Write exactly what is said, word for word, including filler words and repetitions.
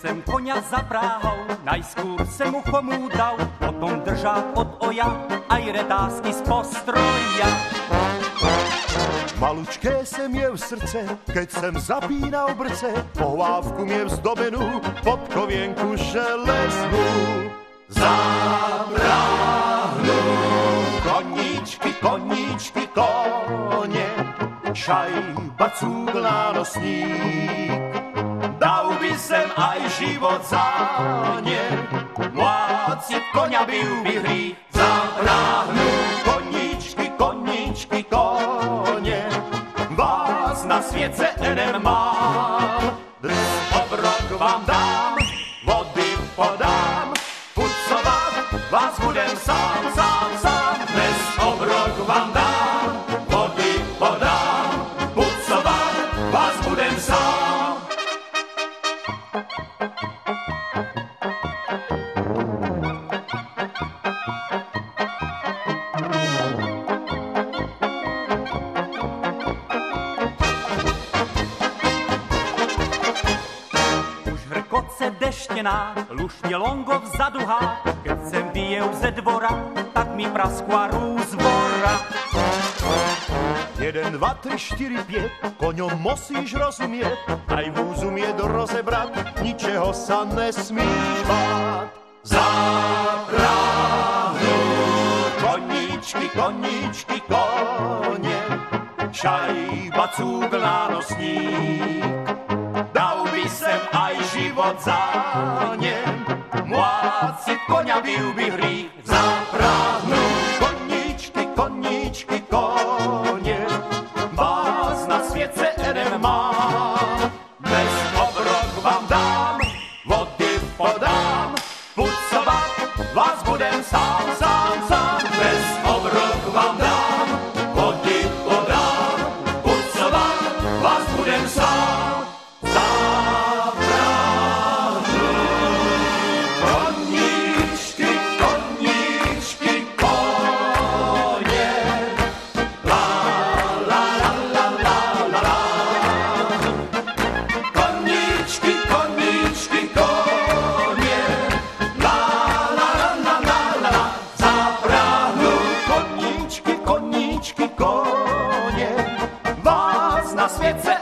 jsem konia zapráhal, najskôr jsem mu chomu dal, potom držák od oja, aj retázky z postroja. Malučké jsem měl srdce, keď jsem zapínal brce, pohvávku měl zdobenú, podkovienku železnu. Zabráhnu koníčky, koníčky, konie, šajba cúgla nosník. Dal by sem aj život za ne, mláci konia byl by hrí. Zabráhnu koníčky, koníčky, konie, vás na světce enem mám. Dnes obrok vám dám, vody podám, pucovat vás budem sám, sám, sám. Dnes obrok vám dám, vody podám, pucovat vás budem sám. Deštěná, lušně longo vzadu há, keď jsem vyjel ze dvora, tak mi praskla rúzvora. Jeden, dva, tri, štyri, päť, koňom musíš rozumieť, aj vúzumieť rozebrať, ničeho sa nesmíš báť. Zabráhnu koníčky, koníčky, konie, šajba cúgla nosník. Dal by sem aj život za ne, mláci konia byl by hřích. Zapráhnu koníčky, koníčky, konie, vás na světce enem mám. Dnes obrok vám dám, vody podám, pucovat vás budem sám, sám, sám. Dnes obrok vám dám, vody podám, pucovat vás budem sám. Konie, vás na světce